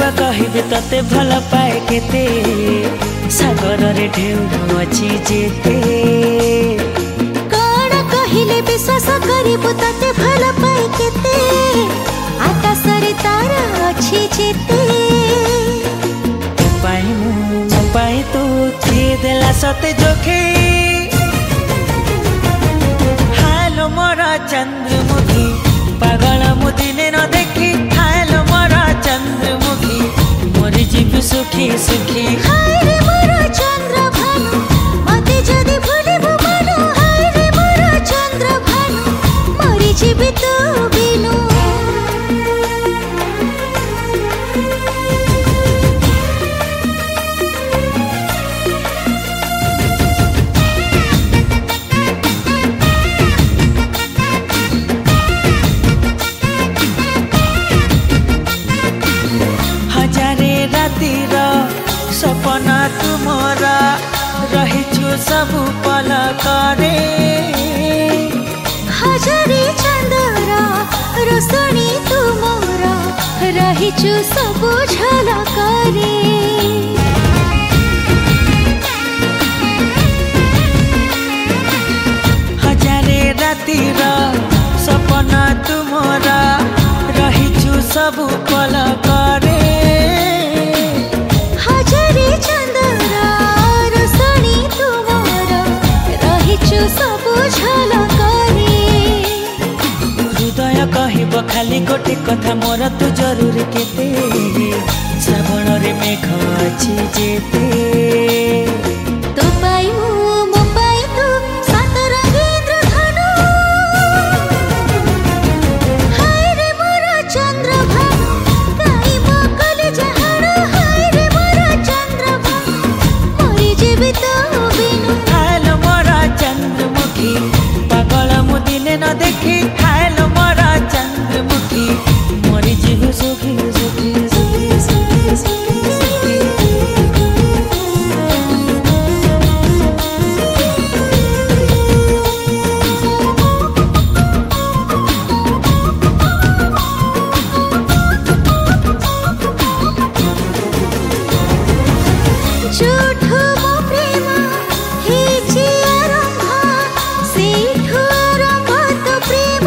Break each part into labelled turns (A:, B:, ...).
A: कहबे तते भल पाए केते सागर रे ढेउ अछि जेते
B: कण कहिले विश्वास करिबु तते भल पाए केते आकाश रे तारा अछि जेते
A: पाई तू किए देला सते जोखे हालो मोरा चंद्रमुखी पागल मुदिने न देखी हालो मोरा चंद्रमुखी मोर जीव सुखी सुखी
B: हाय रे मोरा चंद्र भानु मते जदी भूलिबु मानो हाय रे मोरा चंद्र भानु मोरी जीवित बिनु
A: सपना तुमरा रहिछु सब पल करे
B: हजारे चंदरा रोशनी तुमरा रहिछु सब झलकरे
A: हजारे रातिर सपना तुमरा रहिछु सब पल करे कहब खाली गोटे कथा मोर तू जरूर केते श्रावण रे मेघ अछि जेते
B: तो पाई मो पाई तू सात रंगेंद्र धनु हाय रे मोर चंद्र भानु काई मकल जहान हाय रे मोर चंद्र भानु मोरी जीवित बिनु
A: हालो मोर चंद्रमुखी पागल मुदिने न देखी हालो मोर चंद्रमुखी मोरी जीव सुखी सुखी सुखी सुखी सुखी सुखी
B: झूठ मो प्रेम हेछि आरंभ सेठु आरंभ तो प्रेम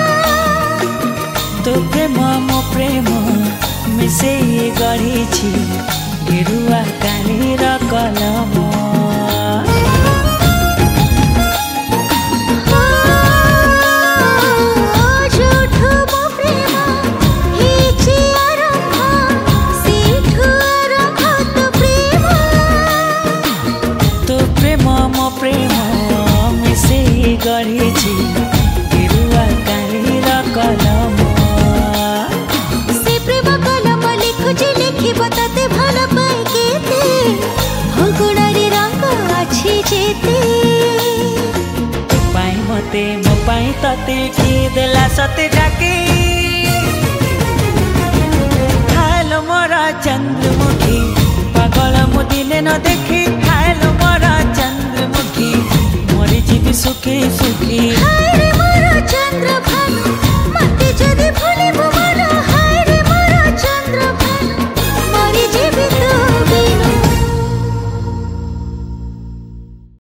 A: तो प्रेम मो प्रेम मिसे गढ़ी गेरुआ कालीर कलम
B: झूठ मो प्रेम हेछि आरंभ सेठु आरंभ तो प्रेम
A: तो प्रेम मो प्रेम मिसे गढ़ी गेरुआ कालीर कलम
B: से प्रेम कलम लिखुछि लिखिब तते भल पाए केते हो गुणरी रंग अछि जेते
A: पाई मते मो पाई तते किए देला सते डाके हालो मोरा चंद्रमुखी पागल मुदिने न देखी हालो मोरा चंद्रमुखी मोर जीव सुखी सुखी
B: हाय रे मोरा चंद्र